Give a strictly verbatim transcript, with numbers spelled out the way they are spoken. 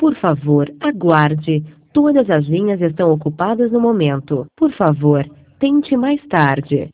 Por favor, aguarde. Todas as linhas estão ocupadas no momento. Por favor, tente mais tarde.